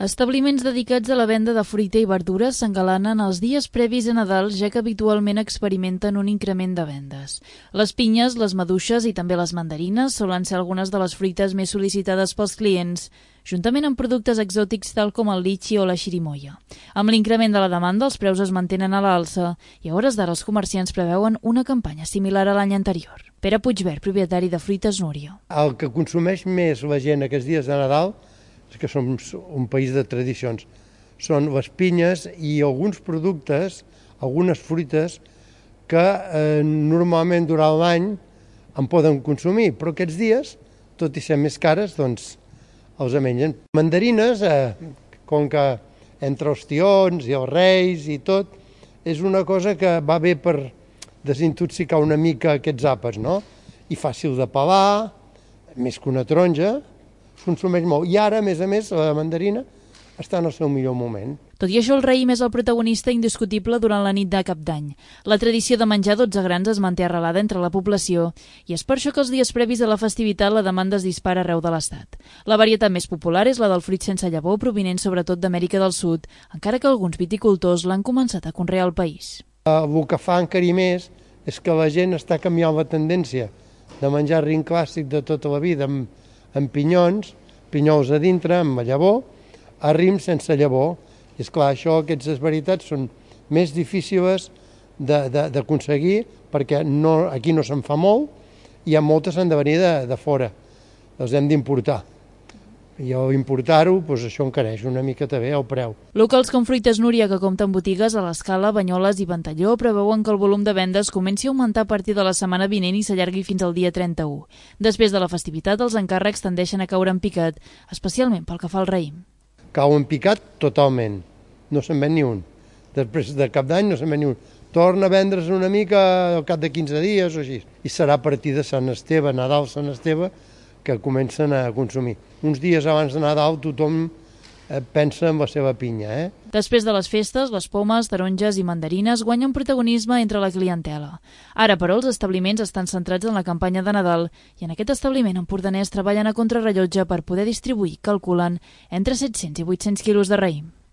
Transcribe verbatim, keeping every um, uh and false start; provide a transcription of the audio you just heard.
Establiments dedicats a la venda de fruita i verdures s'engalanen els dies previs a Nadal, ja que habitualment experimenten un increment de vendes. Les pinyes, les maduixes i també les mandarines solen ser algunes de les fruites més sol·licitades pels clients, juntament amb productes exòtics tal com el litxi o la xirimoia. Amb l'increment de la demanda, els preus es mantenen a l'alça i a hores d'ara els comerciants preveuen una campanya similar a l'any anterior. Pere Puigvert, propietari de Fruites Núria. El que consumeix més la gent aquests dies de Nadal, que som un país de tradicions, són les pinyes i alguns productes, algunes fruites que eh, normalment durant l'any en poden consumir, però aquests dies, tot i ser més cares, doncs els mengen. Mandarines, eh, com que entre els tions i els reis i tot, és una cosa que va bé per desintoxicar una mica aquests àpats, no? I fàcil de pelar, més que una taronja, consumeix molt. I ara, a més a més, la mandarina està en el seu millor moment. Tot i això, el raïm és el protagonista indiscutible durant la nit de Cap d'Any. La tradició de menjar dotze grans es manté arrelada entre la població i és per això que els dies previs a la festivitat la demanda es dispara arreu de l'Estat. La varietat més popular és la del fruit sense llavor, provinent sobretot d'Amèrica del Sud, encara que alguns viticultors l'han començat a conrear al país. El que fa encara més és que la gent està canviant la tendència de menjar raïm clàssic de tota la vida amb, amb pinyons, pinyols a dintre, amb llavor, a raïm sense llavor. I esclar, això, aquestes varietats són més difícils d'aconseguir perquè no, aquí no se'n fa molt i en moltes han de venir de, de fora, els hem d'importar. I importar-ho, doncs això encareix una mica també el preu. Locals com Fruites Núria, que compten botigues a l'Escala, Banyoles i Ventalló, preveuen que el volum de vendes comenci a augmentar a partir de la setmana vinent i s'allargui fins al dia trenta-u. Després de la festivitat, els encàrrecs tendeixen a caure en picat, especialment pel que fa al raïm. Cau en picat totalment, no se'n ven ni un. Després de Cap d'Any no se'n ven ni un. Torna a vendre's una mica al cap de quinze dies o així. I serà a partir de Sant Esteve, Nadal, Sant Esteve, que comencen a consumir. Uns dies abans de Nadal tothom pensa en la seva pinya. Eh? Després de les festes, les pomes, taronges i mandarines guanyen protagonisme entre la clientela. Ara, però, els establiments estan centrats en la campanya de Nadal i en aquest establiment empordanès treballen a contrarrellotge per poder distribuir, calculen, entre set-cents i vuit-cents quilos de raïm.